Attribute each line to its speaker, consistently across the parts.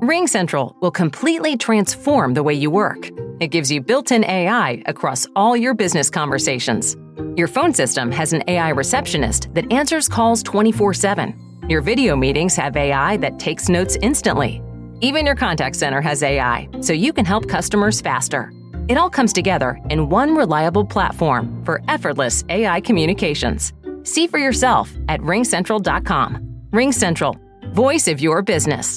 Speaker 1: RingCentral will completely transform the way you work. It gives you built-in AI across all your business conversations. Your phone system has an AI receptionist that answers calls 24/7. Your video meetings have AI that takes notes instantly. Even your contact center has AI, so you can help customers faster. It all comes together in one reliable platform for effortless AI communications. See for yourself at ringcentral.com. RingCentral, voice of your business.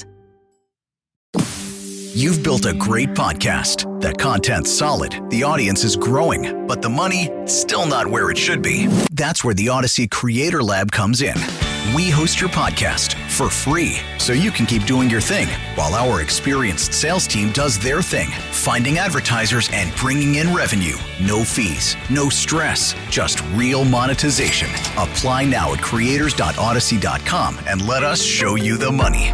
Speaker 2: You've built a great podcast. That content's solid, the audience is growing, but the money, still not where it should be. That's where the Odyssey Creator Lab comes in. We host your podcast for free, so you can keep doing your thing, while our experienced sales team does their thing, finding advertisers and bringing in revenue. No fees, no stress, just real monetization. Apply now at creators.odyssey.com and let us show you the money.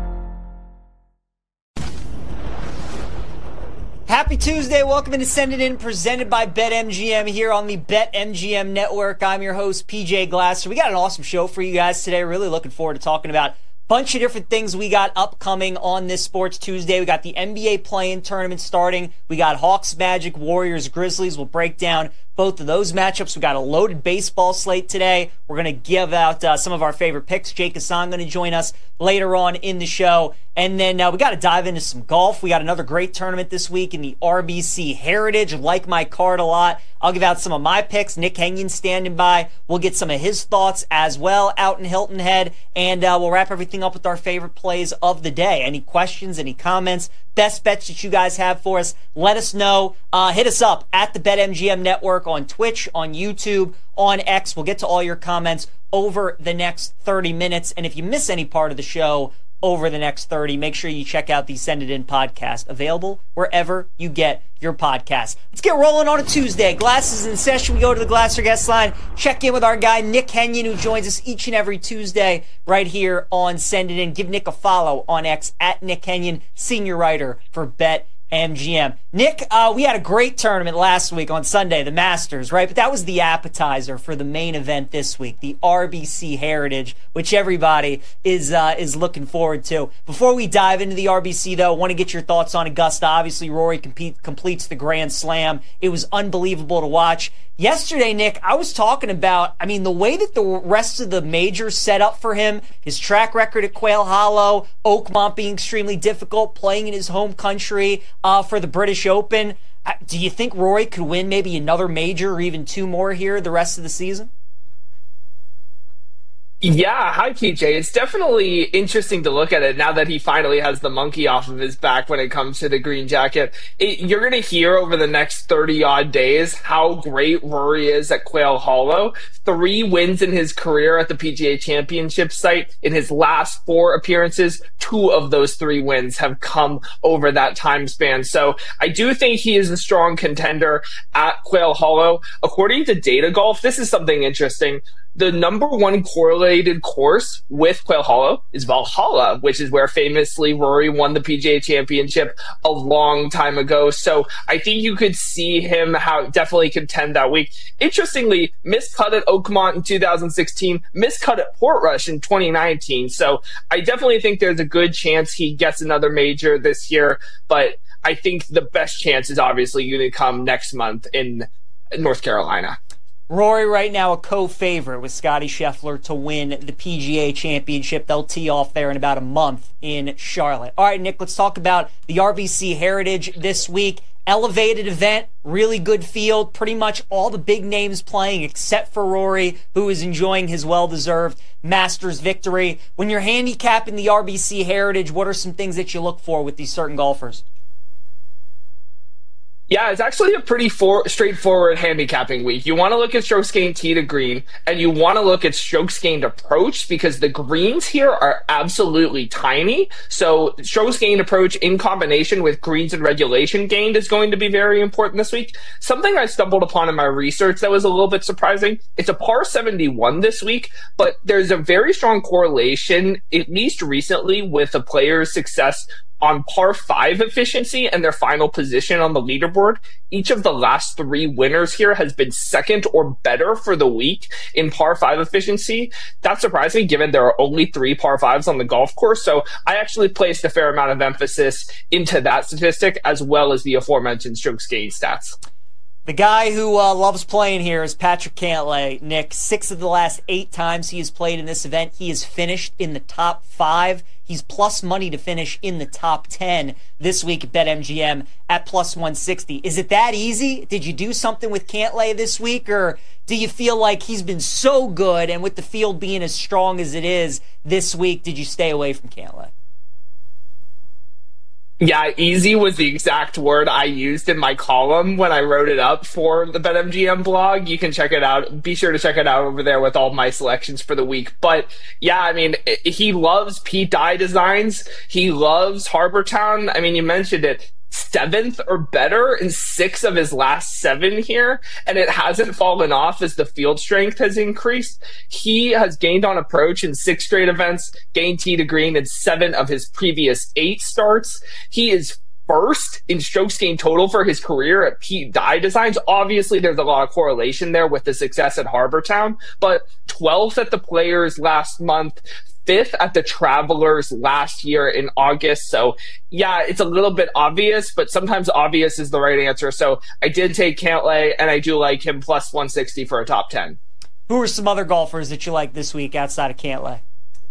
Speaker 3: Happy Tuesday. Welcome to Send It In, presented by BetMGM here on the BetMGM Network. I'm your host, PJ Glasser. We got an awesome show for you guys today. Really looking forward to talking about a bunch of different things we got upcoming on this Sports Tuesday. We got the NBA play-in tournament starting. We got Hawks, Magic, Warriors, Grizzlies. We'll break down both of those matchups. We got a loaded baseball slate today. We're going to give out some of our favorite picks. Jake Hassan going to join us later on in the show. And then we got to dive into some golf. We got another great tournament this week in the RBC Heritage. Like my card a lot. I'll give out some of my picks. Nick Henyon standing by. We'll get some of his thoughts as well out in Hilton Head. And we'll wrap everything up with our favorite plays of the day. Any questions, any comments, best bets that you guys have for us, let us know. Hit us up at the BetMGM Network on Twitch, on YouTube, on X. We'll get to all your comments over the next 30 minutes. And if you miss any part of the show over the next 30, make sure you check out the Send It In podcast, available wherever you get your podcast. Let's get rolling on a Tuesday. Glasses in session. We go to the Glasser guest line, check in with our guy Nick Henyon, who joins us each and every Tuesday right here on Send It In. Give Nick a follow on X at Nick Henyon, senior writer for BetMGM. Nick, we had a great tournament last week on Sunday, the Masters, right? But that was the appetizer for the main event this week, the RBC Heritage, which everybody is looking forward to. Before we dive into the RBC, though, I want to get your thoughts on Augusta. Obviously, Rory completes the Grand Slam. It was unbelievable to watch. Yesterday, Nick, I was talking about, the way that the rest of the majors set up for him, his track record at Quail Hollow, Oakmont being extremely difficult, playing in his home country for the British Open. Do you think Rory could win maybe another major or even two more here the rest of the season?
Speaker 4: Yeah, hi PJ. It's definitely interesting to look at it now that he finally has the monkey off of his back when it comes to the green jacket. You're going to hear over the next 30-odd days how great Rory is at Quail Hollow. 3 wins in his career at the PGA Championship site. In his last 4 appearances, 2 of those 3 wins have come over that time span. So I do think he is a strong contender at Quail Hollow. According to Data Golf, this is something interesting. The number 1 correlated course with Quail Hollow is Valhalla, which is where famously Rory won the PGA Championship a long time ago. So I think you could see him definitely contend that week. Interestingly, miscut at Oakmont in 2016, miscut at Portrush in 2019. So I definitely think there's a good chance he gets another major this year. But I think the best chance is obviously going to come next month in North Carolina.
Speaker 3: Rory right now a co-favorite with Scottie Scheffler to win the PGA Championship. They'll tee off there in about a month in Charlotte. All right, Nick, let's talk about the RBC Heritage this week. Elevated event, really good field, pretty much all the big names playing except for Rory, who is enjoying his well-deserved Masters victory. When you're handicapping the RBC Heritage, what are some things that you look for with these certain golfers?
Speaker 4: Yeah, it's actually a pretty straightforward handicapping week. You want to look at strokes gained tee to green, and you want to look at strokes gained approach, because the greens here are absolutely tiny. So strokes gained approach in combination with greens and regulation gained is going to be very important this week. Something I stumbled upon in my research that was a little bit surprising. It's a par 71 this week, but there's a very strong correlation, at least recently, with a player's success on par 5 efficiency and their final position on the leaderboard, each of the last 3 winners here has been second or better for the week in par 5 efficiency. That's surprising given there are only 3 par 5s on the golf course. So I actually placed a fair amount of emphasis into that statistic as well as the aforementioned strokes gained stats.
Speaker 3: The guy who loves playing here is Patrick Cantlay. Nick, 6 of the last 8 times he has played in this event, he has finished in the top 5. He's plus money to finish in the top 10 this week at BetMGM at plus 160. Is it that easy? Did you do something with Cantlay this week, or do you feel like he's been so good, and with the field being as strong as it is this week, did you stay away from Cantlay?
Speaker 4: Yeah, easy was the exact word I used in my column when I wrote it up for the BetMGM blog. You can check it out. Be sure to check it out over there with all my selections for the week. But yeah, I mean, he loves Pete Dye designs. He loves Harbour Town. I mean, you mentioned it. 7th or better in 6 of his last 7 here, and it hasn't fallen off as the field strength has increased. He has gained on approach in 6 straight events, gained tee to green in 7 of his previous 8 starts. He is first in strokes gained total for his career at Pete Dye Designs. Obviously, there's a lot of correlation there with the success at Harbour Town, but 12th at the Players last month, 5th at the Travelers last year in August. So yeah, it's a little bit obvious, but sometimes obvious is the right answer. So I did take Cantlay, and I do like him plus 160 for a top 10.
Speaker 3: Who are some other golfers that you like this week outside of Cantlay?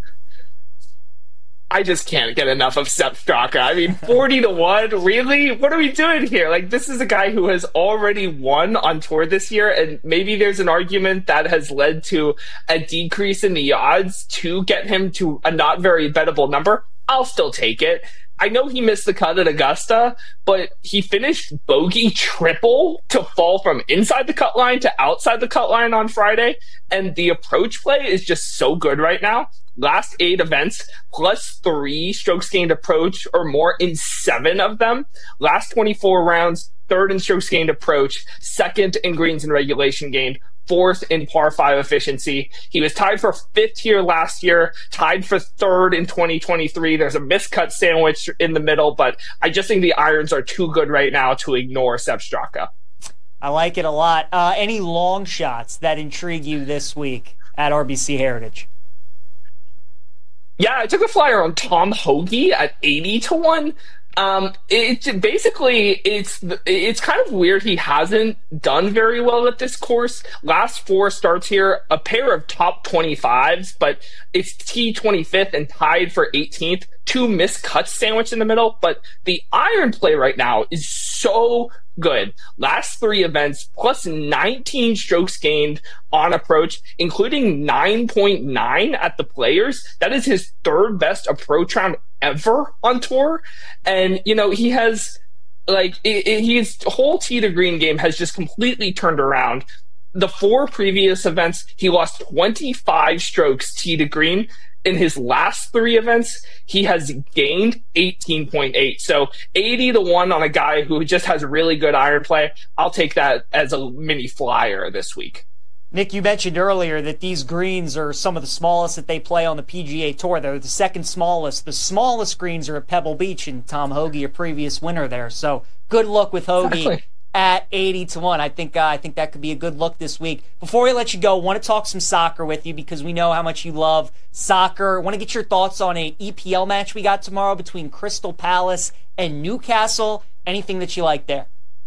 Speaker 4: I just can't get enough of Sepp Straka. I mean, 40-1, really? What are we doing here? Like, this is a guy who has already won on tour this year, and maybe there's an argument that has led to a decrease in the odds to get him to a not very bettable number. I'll still take it. I know he missed the cut at Augusta, but he finished bogey triple to fall from inside the cut line to outside the cut line on Friday, and the approach play is just so good right now. Last 8 events, plus 3 strokes gained approach or more in 7 of them. Last 24 rounds, 3rd in strokes gained approach, 2nd in greens and regulation gained, 4th in par 5 efficiency. He was tied for 5th here last year, tied for 3rd in 2023. There's a miscut sandwich in the middle, but I just think the irons are too good right now to ignore Sepp Straka.
Speaker 3: I like it a lot. Any long shots that intrigue you this week at RBC Heritage?
Speaker 4: Yeah, I took a flyer on Tom Hoge at 80-1. It's kind of weird he hasn't done very well at this course. Last 4 starts here, a pair of top 25s, but it's T25th and tied for 18th. 2 missed cuts sandwiched in the middle, but the iron play right now is so good. Last 3 events, plus 19 strokes gained on approach, including 9.9 at the Players. That is his 3rd best approach round ever on tour. And, you know, he has, his whole tee to green game has just completely turned around. The 4 previous events, he lost 25 strokes tee to green. In his last 3 events, he has gained 18.8. So 80-1 on a guy who just has really good iron play. I'll take that as a mini flyer this week.
Speaker 3: Nick, you mentioned earlier that these greens are some of the smallest that they play on the PGA Tour. They're the 2nd smallest. The smallest greens are at Pebble Beach, and Tom Hoge, your previous winner there. So good luck with Hoge. Exactly. At 80-1. I think that could be a good look this week. Before we let you go, I want to talk some soccer with you because we know how much you love soccer. I want to get your thoughts on a EPL match we got tomorrow between Crystal Palace and Newcastle. Anything that you like there?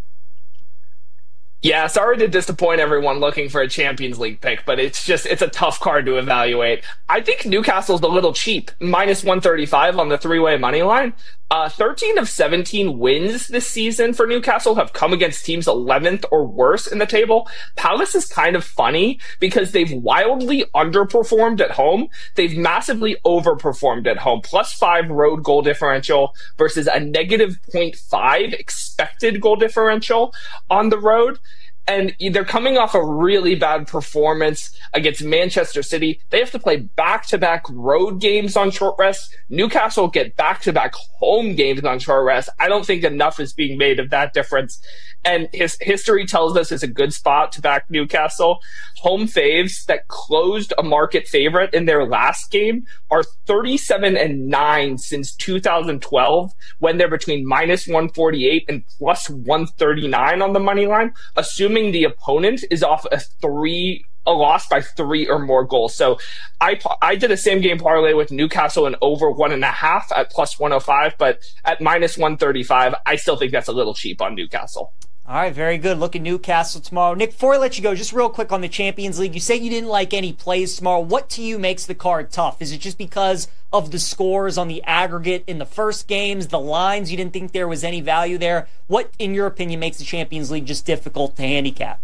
Speaker 4: Yeah, sorry to disappoint everyone looking for a Champions League pick, but it's a tough card to evaluate. I think Newcastle's a little cheap, minus 135 on the 3-way money line. 13 of 17 wins this season for Newcastle have come against teams 11th or worse in the table. Palace is kind of funny because they've wildly underperformed at home. They've massively overperformed at home. Plus 5 road goal differential versus a negative 0.5 expected goal differential on the road. And they're coming off a really bad performance against Manchester City. They have to play back-to-back road games on short rest. Newcastle get back-to-back home games on short rest. I don't think enough is being made of that difference. And his history tells us it's a good spot to back Newcastle. Home faves that closed a market favorite in their last game are 37-9 since 2012, when they're between minus 148 and plus 139 on the money line, assuming the opponent is off a loss by 3 or more goals. So I did a same game parlay with Newcastle and over 1.5 at plus 105, but at minus 135, I still think that's a little cheap on Newcastle.
Speaker 3: All right, very good. Look at Newcastle tomorrow. Nick, before I let you go, just real quick on the Champions League. You say you didn't like any plays tomorrow. What to you makes the card tough? Is it just because of the scores on the aggregate in the first games, the lines, you didn't think there was any value there? What, in your opinion, makes the Champions League just difficult to handicap?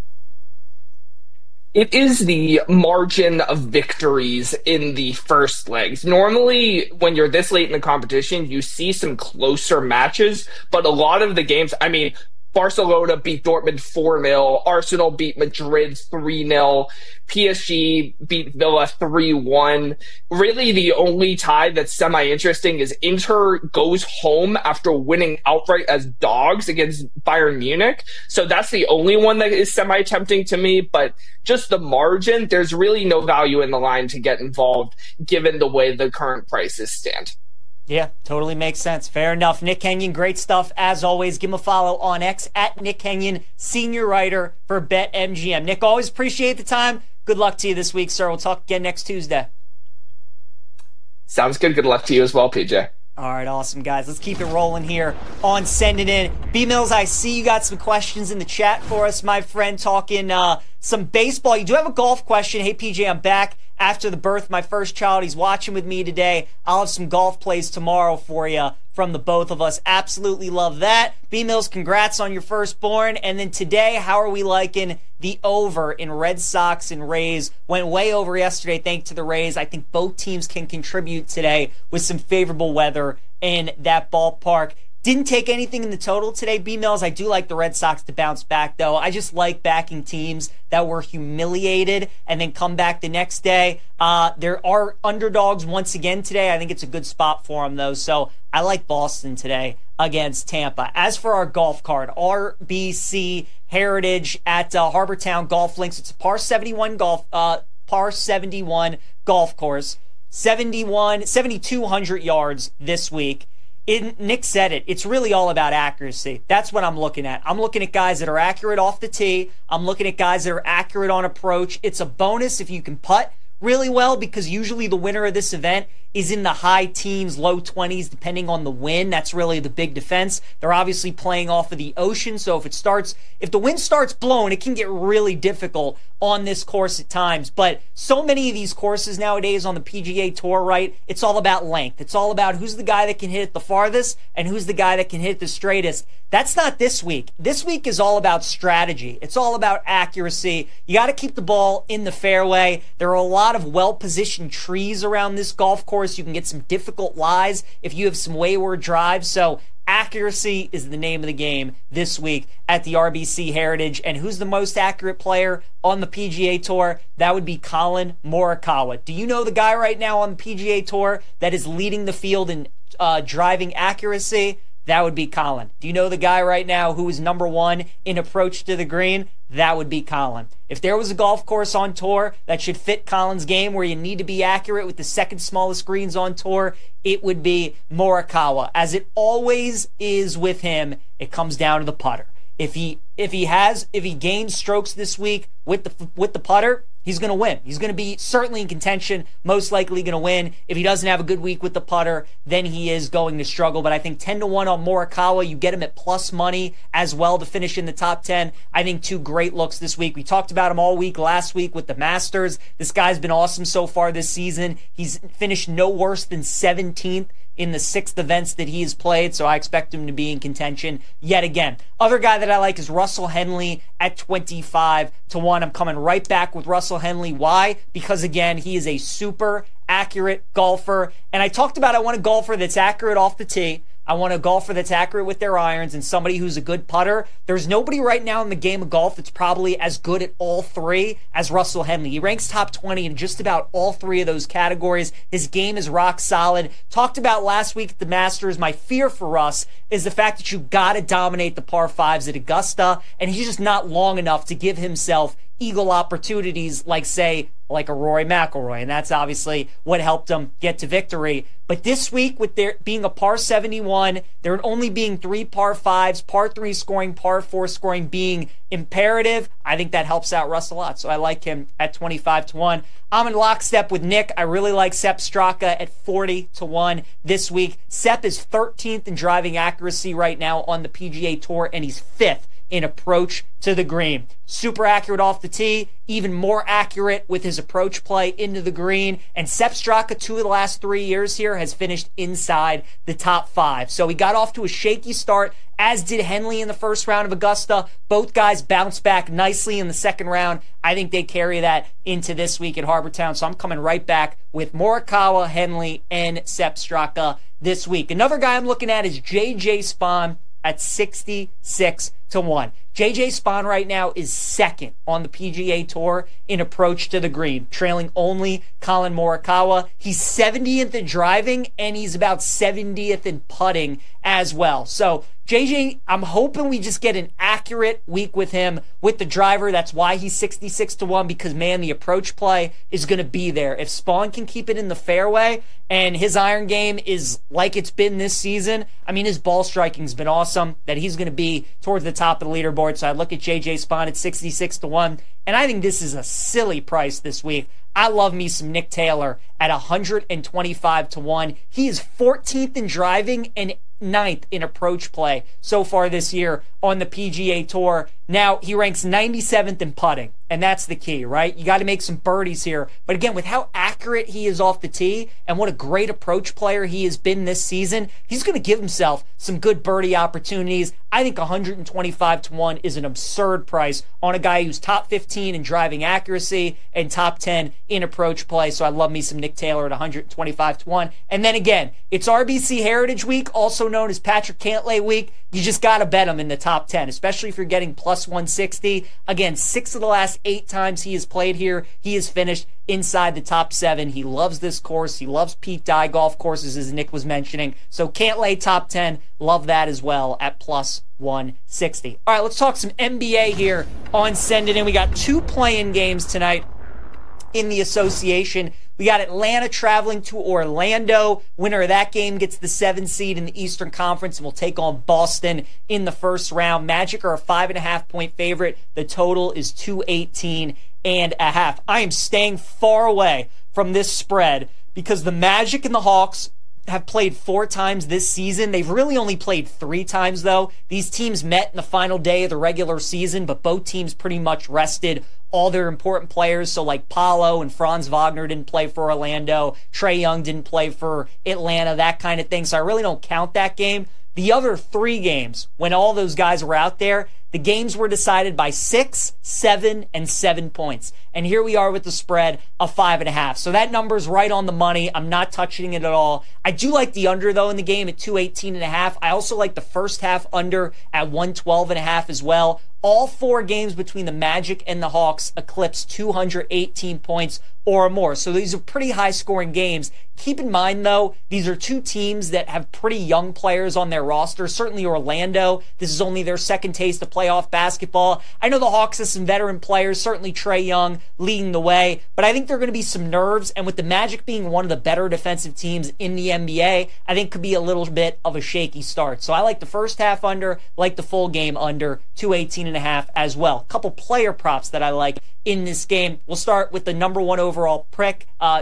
Speaker 4: It is the margin of victories in the first legs. Normally, when you're this late in the competition, you see some closer matches, but a lot of the games, Barcelona beat Dortmund 4-0. Arsenal beat Madrid 3-0. PSG beat Villa 3-1. Really, the only tie that's semi-interesting is Inter goes home after winning outright as dogs against Bayern Munich. So that's the only one that is semi-tempting to me. But just the margin, there's really no value in the line to get involved given the way the current prices stand.
Speaker 3: Yeah, totally makes sense. Fair enough. Nick Kenyon, great stuff. As always, give him a follow on X at Nick Kenyon, senior writer for BetMGM. Nick, always appreciate the time. Good luck to you this week, sir. We'll talk again next Tuesday.
Speaker 4: Sounds good. Good luck to you as well, PJ.
Speaker 3: All right, awesome, guys. Let's keep it rolling here on Send It In. B-Mills, I see you got some questions in the chat for us, my friend, talking some baseball. You do have a golf question. Hey, PJ, I'm back after the birth of my first child. He's watching with me today. I'll have some golf plays tomorrow for you from the both of us. Absolutely love that. B-Mills, congrats on your firstborn. And then today, how are we liking the over in Red Sox and Rays? Went way over yesterday thanks to the Rays. I think both teams can contribute today with some favorable weather in that ballpark. Didn't take anything in the total today, B-Mills. I do like the Red Sox to bounce back, though. I just like backing teams that were humiliated and then come back the next day. There are underdogs once again today. I think it's a good spot for them, though. So I like Boston today against Tampa. As for our golf card, RBC Heritage at Harbor Town Golf Links. It's a par 71 golf course. 7,200 yards this week. Nick said it. It's really all about accuracy. That's what I'm looking at. I'm looking at guys that are accurate off the tee. I'm looking at guys that are accurate on approach. It's a bonus if you can putt really well, because usually the winner of this event is in the high teens, low 20s, depending on the wind. That's really the big defense. They're obviously playing off of the ocean, so if the wind starts blowing, it can get really difficult on this course at times. But so many of these courses nowadays on the PGA Tour, right, it's all about length. It's all about who's the guy that can hit it the farthest and who's the guy that can hit it the straightest. That's not this week. This week is all about strategy. It's all about accuracy. You got to keep the ball in the fairway. There are a lot of well-positioned trees around this golf course. You can get some difficult lies if you have some wayward drives. So accuracy is the name of the game this week at the RBC Heritage. And who's the most accurate player on the PGA Tour? That would be Collin Morikawa. Do you know the guy right now on the PGA Tour that is leading the field in driving accuracy? That would be Collin. Do you know the guy right now who is number one in approach to the green? That would be Collin. If there was a golf course on tour that should fit Collin's game, where you need to be accurate with the second smallest greens on tour, it would be Morikawa. As it always is with him, it comes down to the putter. If he gains strokes this week with the putter, he's going to win. He's going to be certainly in contention, most likely going to win. If he doesn't have a good week with the putter, then he is going to struggle. But I think 10-1 on Morikawa, you get him at plus money as well to finish in the top 10. I think two great looks this week. We talked about him all week last week with the Masters. This guy's been awesome so far this season. He's finished no worse than 17th in the 6 events that he has played, so I expect him to be in contention yet again. Other guy that I like is Russell Henley at 25-1. I'm coming right back with Russell Henley. Why? Because, again, he is a super accurate golfer, and I talked about I want a golfer that's accurate off the tee. I want a golfer that's accurate with their irons and somebody who's a good putter. There's nobody right now in the game of golf that's probably as good at all three as Russell Henley. He ranks top 20 in just about all three of those categories. His game is rock solid. Talked about last week at the Masters, my fear for Russ is the fact that you got to dominate the par fives at Augusta, and he's just not long enough to give himself eagle opportunities like, say, like a Rory McIlroy, and that's obviously what helped him get to victory. But this week, with there being a par 71, there only being 3 par 5s, par 3 scoring, par 4 scoring being imperative, I think that helps out Russ a lot. So I like him at 25-1. I'm in lockstep with Nick. I really like Sepp Straka at 40-1 this week. Sepp is 13th in driving accuracy right now on the PGA Tour, and he's 5th in approach to the green. Super accurate off the tee, even more accurate with his approach play into the green. And Sepp Straka, 2 of the last 3 years here, has finished inside the top 5. So he got off to a shaky start, as did Henley in the first round of Augusta. Both guys bounced back nicely in the second round. I think they carry that into this week at Harbour Town. So I'm coming right back with Morikawa, Henley, and Sepp Straka this week. Another guy I'm looking at is J.J. Spaun at 66-1. JJ Spaun right now is 2nd on the PGA Tour in approach to the green, trailing only Colin Morikawa. He's 70th in driving, and he's about 70th in putting as well. So JJ, I'm hoping we just get an accurate week with him with the driver. That's why he's 66-1, because, man, the approach play is going to be there. If Spaun can keep it in the fairway and his iron game is like it's been this season, I mean, his ball striking's been awesome, that he's going to be towards the top of the leaderboard. So I look at JJ Spaun at 66-1, and I think this is a silly price this week. I love me some Nick Taylor at 125-1. He is 14th in driving and 9th in approach play so far this year on the PGA Tour. Now, he ranks 97th in putting, and that's the key, right? You got to make some birdies here. But again, with how accurate he is off the tee and what a great approach player he has been this season, he's going to give himself some good birdie opportunities. I think 125-1 is an absurd price on a guy who's top 15 in driving accuracy and top 10 in approach play. So I love me some Nick Taylor at 125-1. And then again, it's RBC Heritage Week, also known as Patrick Cantlay Week. You just got to bet him in the top 10, especially if you're getting plus 160. Again, 6 of the last 8 times he has played here, he has finished inside the top 7. He loves this course. He loves Pete Dye golf courses, as Nick was mentioning. So Cantlay top 10, love that as well at plus 160. All right, let's talk some NBA here on Send It In. We got 2 play-in games tonight in the association. We got Atlanta traveling to Orlando. Winner of that game gets the 7 seed in the Eastern Conference and will take on Boston in the first round. Magic are a 5.5-point favorite. The total is 218.5. I am staying far away from this spread because the Magic and the Hawks have played 4 times this season. They've really only played 3 times, though. These teams met in the final day of the regular season, but both teams pretty much rested all their important players. So like Paolo and Franz Wagner didn't play for Orlando. Trae Young didn't play for Atlanta, that kind of thing. So I really don't count that game. The other 3 games, when all those guys were out there, the games were decided by 6, 7, and 7 points. And here we are with the spread of 5.5. So that number's right on the money. I'm not touching it at all. I do like the under, though, in the game at 218.5. I also like the first half under at 112.5 as well. All 4 games between the Magic and the Hawks eclipse 218 points or more. So these are pretty high-scoring games. Keep in mind, though, these are 2 teams that have pretty young players on their roster. Certainly Orlando, this is only their second taste of playoff basketball. I know the Hawks have some veteran players, certainly Trae Young leading the way, but I think there are going to be some nerves, and with the Magic being one of the better defensive teams in the NBA, I think could be a little bit of a shaky start. So I like the first half under, like the full game under, 218.5 as well. A couple player props that I like in this game. We'll start with the number one overall pick,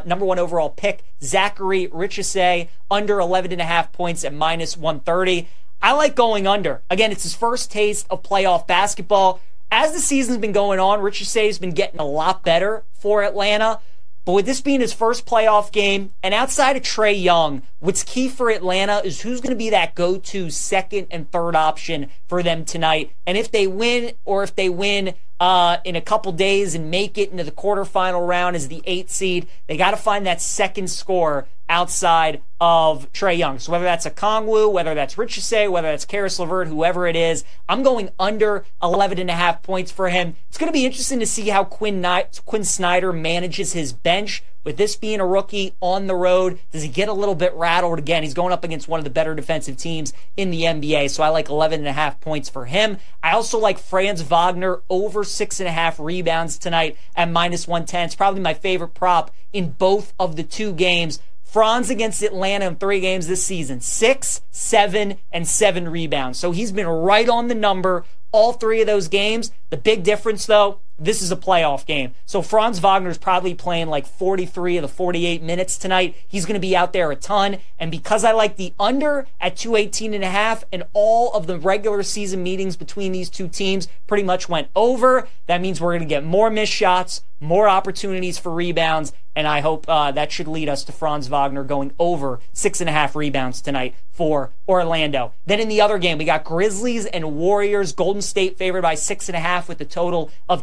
Speaker 3: Zachary Richardson, under 11.5 points at minus 130. I like going under. Again, it's his first taste of playoff basketball. As the season's been going on, Richardson has been getting a lot better for Atlanta. But with this being his first playoff game, and outside of Trae Young, what's key for Atlanta is who's going to be that go-to second and third option for them tonight. And if they win, or if they win in a couple days and make it into the quarterfinal round as the 8th seed. They got to find that second scorer outside of Trae Young. So whether that's a Kongwu, whether that's Richardson, whether that's Karis LeVert, whoever it is, I'm going under 11.5 points for him. It's going to be interesting to see how Quinn Snyder manages his bench. With this being a rookie on the road, does he get a little bit rattled? Again, he's going up against one of the better defensive teams in the NBA, so I like 11.5 points for him. I also like Franz Wagner over 6.5 rebounds tonight at -110. It's probably my favorite prop in both of the two games. Franz against Atlanta in 3 games this season, 6, 7, and 7 rebounds. So he's been right on the number all 3 of those games. The big difference, though, this is a playoff game. So Franz Wagner's probably playing like 43 of the 48 minutes tonight. He's going to be out there a ton. And because I like the under at 218.5 and all of the regular season meetings between these two teams pretty much went over, that means we're going to get more missed shots, more opportunities for rebounds, and I hope that should lead us to Franz Wagner going over 6.5 rebounds tonight for Orlando. Then in the other game, we got Grizzlies and Warriors. Golden State favored by 6.5 with a total of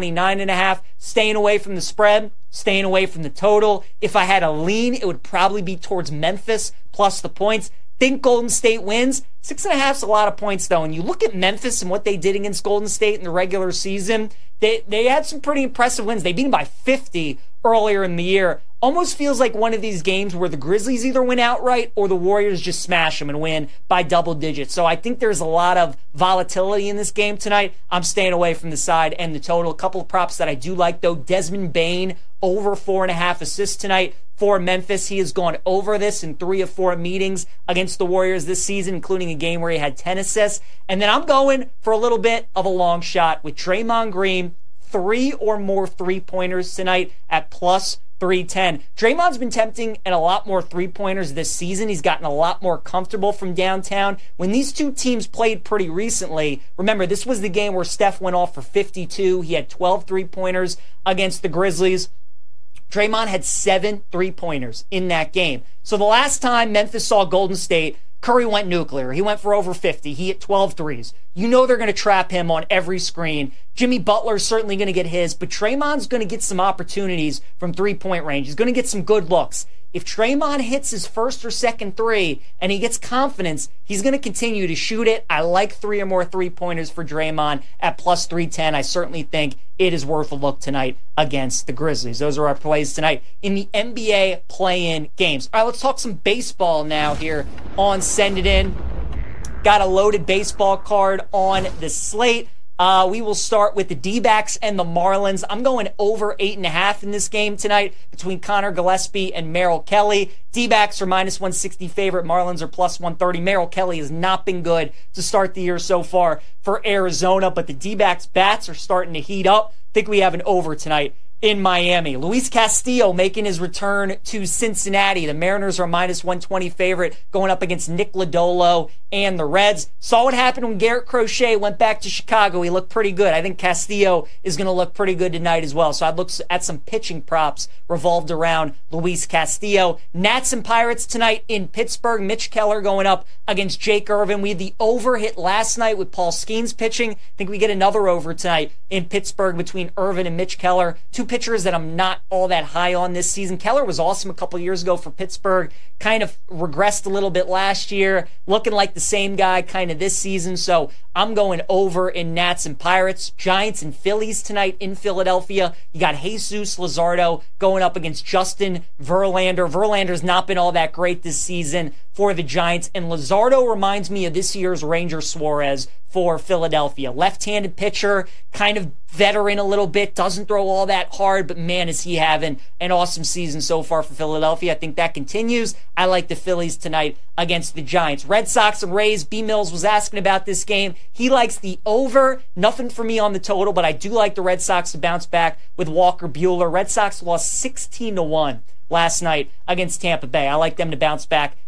Speaker 3: 229.5. Staying away from the spread, staying away from the total. If I had a lean, it would probably be towards Memphis plus the points. Think Golden State wins. 6.5 is a lot of points, though. And you look at Memphis and what they did against Golden State in the regular season, they had some pretty impressive wins. They beat them by 50 earlier in the year. Almost feels like one of these games where the Grizzlies either win outright or the Warriors just smash them and win by double digits. So I think there's a lot of volatility in this game tonight. I'm staying away from the side and the total. A couple of props that I do like, though. Desmond Bane over 4.5 assists tonight for Memphis. He has gone over this in 3 of 4 meetings against the Warriors this season, including a game where he had 10 assists. And then I'm going for a little bit of a long shot with Draymond Green, 3 or more three-pointers tonight at plus 310. Draymond's been tempting at a lot more three-pointers this season. He's gotten a lot more comfortable from downtown. When these two teams played pretty recently, remember, this was the game where Steph went off for 52. He had 12 three-pointers against the Grizzlies. Draymond had 7 three-pointers in that game. So the last time Memphis saw Golden State, Curry went nuclear. He went for over 50. He hit 12 threes. You know they're going to trap him on every screen. Jimmy Butler's certainly going to get his, but Draymond's going to get some opportunities from three-point range. He's going to get some good looks. If Draymond hits his first or second three and he gets confidence, he's going to continue to shoot it. I like 3 or more three-pointers for Draymond at plus 310. I certainly think it is worth a look tonight against the Grizzlies. Those are our plays tonight in the NBA play-in games. All right, let's talk some baseball now here on Send It In. Got a loaded baseball card on the slate. We will start with the D-backs and the Marlins. I'm going over 8.5 in this game tonight between Connor Gillespie and Merrill Kelly. D-backs are -160 favorite. Marlins are plus 130. Merrill Kelly has not been good to start the year so far for Arizona, but the D-backs bats are starting to heat up. I think we have an over tonight in Miami. Luis Castillo making his return to Cincinnati. The Mariners are -120 favorite going up against Nick Lodolo and the Reds. Saw what happened when Garrett Crochet went back to Chicago. He looked pretty good. I think Castillo is going to look pretty good tonight as well. So I'd look at some pitching props revolved around Luis Castillo. Nats and Pirates tonight in Pittsburgh. Mitch Keller going up against Jake Irvin. We had the over hit last night with Paul Skeens pitching. I think we get another over tonight in Pittsburgh between Irvin and Mitch Keller. Two pitchers that I'm not all that high on this season. Keller was awesome a couple years ago for Pittsburgh. Kind of regressed a little bit last year. Looking like the same guy kind of this season. So I'm going over in Nats and Pirates. Giants and Phillies tonight in Philadelphia. You got Jesus Luzardo going up against Justin Verlander. Verlander's not been all that great this season for the Giants. And Luzardo reminds me of this year's Ranger Suarez for Philadelphia. Left-handed pitcher, kind of veteran a little bit, doesn't throw all that hard, but man, is he having an awesome season so far for Philadelphia. I think that continues. I like the Phillies tonight against the Giants. Red Sox and Rays. B. Mills was asking about this game. He likes the over. Nothing for me on the total, but I do like the Red Sox to bounce back with Walker Buehler. Red Sox lost 16-1 last night against Tampa Bay. I like them to bounce back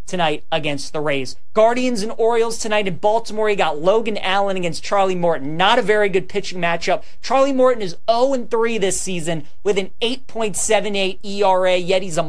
Speaker 3: tonight against the Rays. Guardians and Orioles tonight in Baltimore. You got Logan Allen against Charlie Morton. Not a very good pitching matchup. Charlie Morton is 0-3 this season with an 8.78 ERA, yet he's a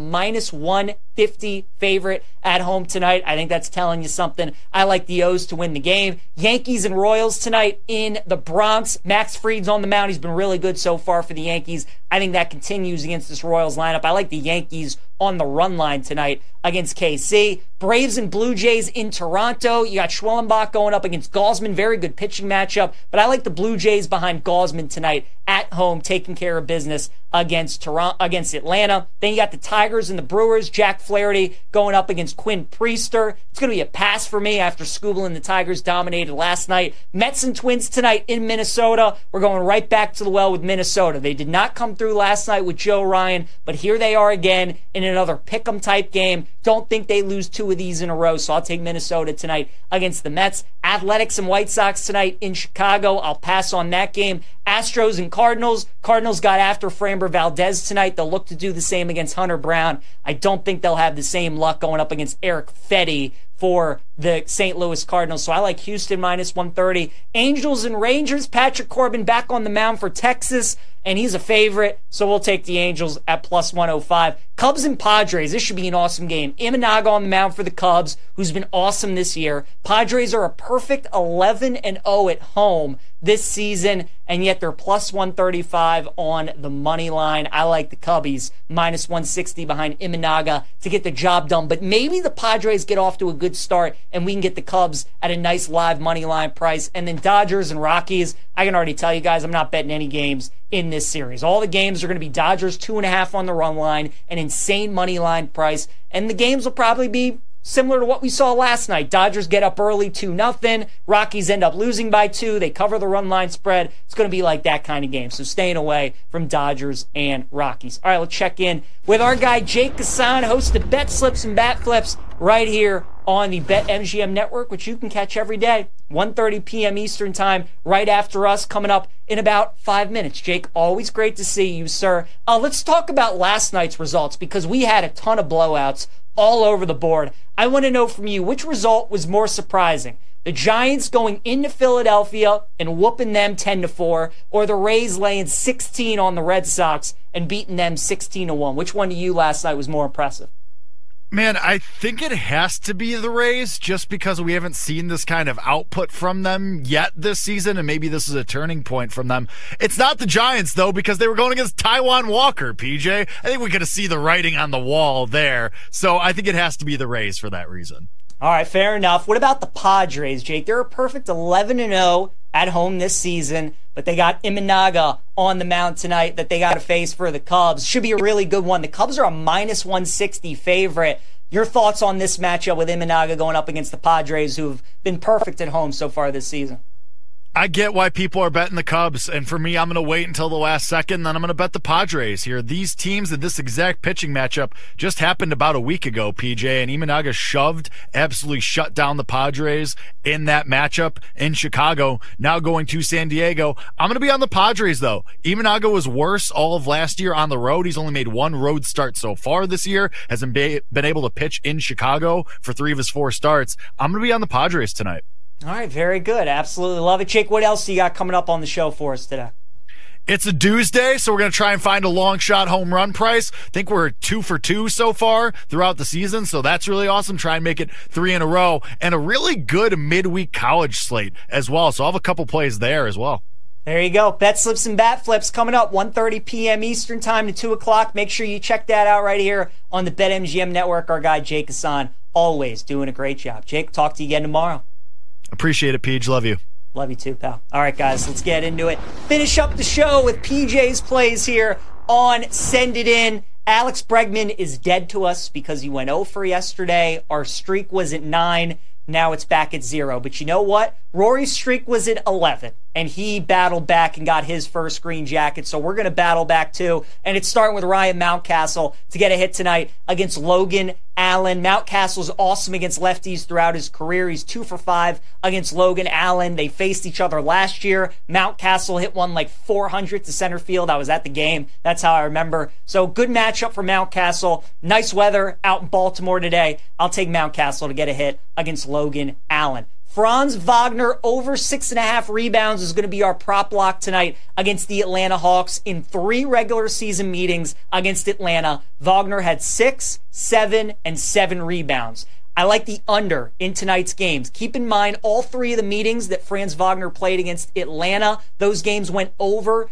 Speaker 3: -150 favorite at home tonight. I think that's telling you something. I like the O's to win the game. Yankees and Royals tonight in the Bronx. Max Fried's on the mound. He's been really good so far for the Yankees. I think that continues against this Royals lineup. I like the Yankees on the run line tonight against KC. Braves and Blue Jays in Toronto. You got Schwellenbach going up against Gausman. Very good pitching matchup. But I like the Blue Jays behind Gausman tonight at home, taking care of business against Atlanta. Then you got the Tigers and the Brewers. Jack Flaherty going up against Quinn Priester. It's going to be a pass for me after Skubal and the Tigers dominated last night. Mets and Twins tonight in Minnesota. We're going right back to the well with Minnesota. They did not come through last night with Joe Ryan, but here they are again in another pick'em type game. Don't think they lose two of these in a row, so I'll take Minnesota tonight against the Mets. Athletics and White Sox tonight in Chicago. I'll pass on that game. Astros and Cardinals. Cardinals got after Framber Valdez tonight. They'll look to do the same against Hunter Brown. I don't think they'll have the same luck going up against Eric Fetty for the St. Louis Cardinals. So I like Houston -130. Angels and Rangers. Patrick Corbin back on the mound for Texas, and he's a favorite, so we'll take the Angels at +105. Cubs and Padres. This should be an awesome game. Imanaga on the mound for the Cubs, who's been awesome this year. Padres are a perfect 11-0 at home this season, and yet they're +135 on the money line. I like the Cubbies -160 behind Imanaga to get the job done, but maybe the Padres get off to a good start and we can get the Cubs at a nice live money line price. And then Dodgers and Rockies. I can already tell you guys I'm not betting any games in this series. All the games are going to be Dodgers 2.5 on the run line, an insane money line price, and the games will probably be similar to what we saw last night. Dodgers get up early 2-0. Rockies end up losing by 2. They cover the run line spread. It's going to be like that kind of game. So staying away from Dodgers and Rockies. All right, let's check in with our guy Jake Kassan, host of Bet Slips and Bat Flips, right here on the BetMGM Network, which you can catch every day, 1:30 p.m. Eastern Time, right after us, coming up in about 5 minutes. Jake, always great to see you, sir. Let's talk about last night's results, because we had a ton of blowouts all over the board. I want to know from you, which result was more surprising? The Giants going into Philadelphia and whooping them 10-4, or the Rays laying 16 on the Red Sox and beating them 16-1? Which one to you last night was more impressive?
Speaker 5: Man, I think it has to be the Rays, just because we haven't seen this kind of output from them yet this season, and maybe this is a turning point from them. It's not the Giants, though, because they were going against Taijuan Walker, PJ. I think we could see the writing on the wall there, so I think it has to be the Rays for that reason.
Speaker 3: All right, fair enough. What about the Padres, Jake? They're a perfect 11-0 at home this season, but they got Imanaga on the mound tonight that they got to face for the Cubs. Should be a really good one. The Cubs are a -160 favorite. Your thoughts on this matchup with Imanaga going up against the Padres, who have been perfect at home so far this season?
Speaker 5: I get why people are betting the Cubs, and for me, I'm going to wait until the last second, then I'm going to bet the Padres here. These teams in this exact pitching matchup just happened about a week ago, PJ, and Imanaga absolutely shut down the Padres in that matchup in Chicago, now going to San Diego. I'm going to be on the Padres, though. Imanaga was worse all of last year on the road. He's only made one road start so far this year, hasn't been able to pitch in Chicago for 3 of his 4 starts. I'm going to be on the Padres tonight.
Speaker 3: All right, very good. Absolutely love it. Jake, what else do you got coming up on the show for us today?
Speaker 5: It's a Tuesday, so we're going to try and find a long shot home run price. I think we're 2 for 2 so far throughout the season, so that's really awesome. Try and make it 3 in a row. And a really good midweek college slate as well, so I'll have a couple plays there as well.
Speaker 3: There you go. Bet Slips and Bat Flips coming up 1:30 p.m. Eastern Time to 2 o'clock. Make sure you check that out right here on the BetMGM Network. Our guy Jake Kassan, always doing a great job. Jake, talk to you again tomorrow.
Speaker 5: Appreciate it, Peach. Love you.
Speaker 3: Love you too, pal. All right, guys, let's get into it. Finish up the show with PJ's plays here on Send It In. Alex Bregman is dead to us because he went 0 for yesterday. Our streak was at 9. Now it's back at 0. But you know what? Rory's streak was at 11. and he battled back and got his first green jacket. So we're going to battle back too. And it's starting with Ryan Mountcastle to get a hit tonight against Logan Allen. Mountcastle's awesome against lefties throughout his career. He's 2 for 5 against Logan Allen. They faced each other last year. Mountcastle hit one like 400 to center field. I was at the game. That's how I remember. So good matchup for Mountcastle. Nice weather out in Baltimore today. I'll take Mountcastle to get a hit against Logan Allen. Franz Wagner over 6.5 rebounds is going to be our prop lock tonight against the Atlanta Hawks in 3 regular season meetings against Atlanta. Wagner had 6, 7, and 7 rebounds. I like the under in tonight's games. Keep in mind, all 3 of the meetings that Franz Wagner played against Atlanta, those games went over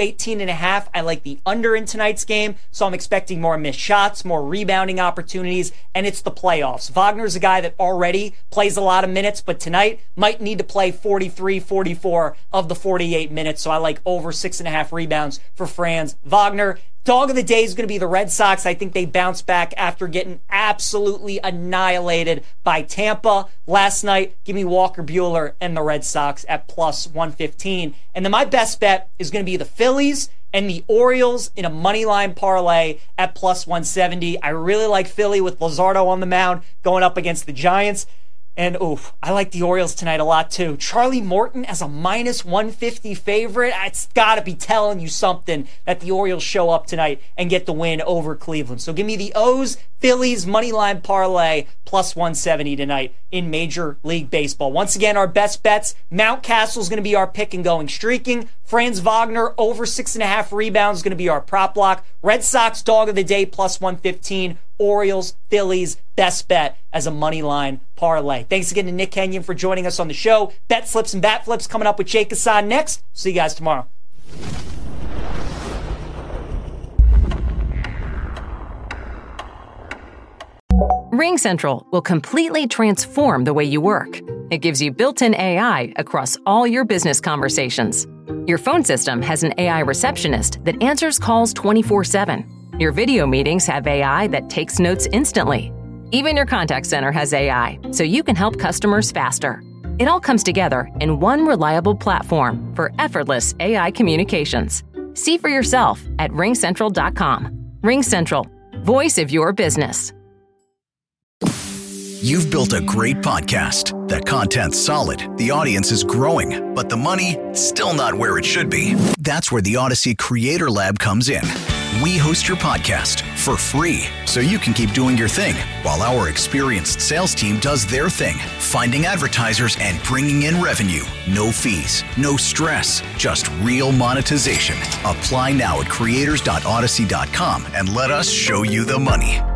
Speaker 3: 218.5. I like the under in tonight's game, so I'm expecting more missed shots, more rebounding opportunities, and it's the playoffs. Wagner's a guy that already plays a lot of minutes, but tonight might need to play 43, 44 of the 48 minutes, so I like over 6.5 rebounds for Franz Wagner. Dog of the day is going to be the Red Sox. I think they bounce back after getting absolutely annihilated by Tampa last night. Give me Walker Buehler and the Red Sox at plus 115. And then my best bet is going to be the Phillies and the Orioles in a money line parlay at plus 170. I really like Philly with Luzardo on the mound going up against the Giants. And, I like the Orioles tonight a lot, too. Charlie Morton as a minus 150 favorite. It's got to be telling you something that the Orioles show up tonight and get the win over Cleveland. So give me the O's, Phillies, moneyline parlay, plus 170 tonight in Major League Baseball. Once again, our best bets. Mountcastle's going to be our pick and going streaking. Franz Wagner over 6.5 rebounds is going to be our prop lock. Red Sox dog of the day, plus 115. Orioles, Phillies, best bet as a money line parlay. Thanks again to Nick Kenyon for joining us on the show. Bet slips and bat flips coming up with Jake Hassan next. See you guys tomorrow.
Speaker 1: RingCentral will completely transform the way you work. It gives you built-in AI across all your business conversations. Your phone system has an AI receptionist that answers calls 24/7. Your video meetings have AI that takes notes instantly. Even your contact center has AI, so you can help customers faster. It all comes together in one reliable platform for effortless AI communications. See for yourself at RingCentral.com. RingCentral, voice of your business.
Speaker 2: You've built a great podcast. That content's solid, the audience is growing, but the money, still not where it should be. That's where the Odyssey Creator Lab comes in. We host your podcast for free, so you can keep doing your thing while our experienced sales team does their thing, finding advertisers and bringing in revenue. No fees, no stress, just real monetization. Apply now at creators.odyssey.com and let us show you the money.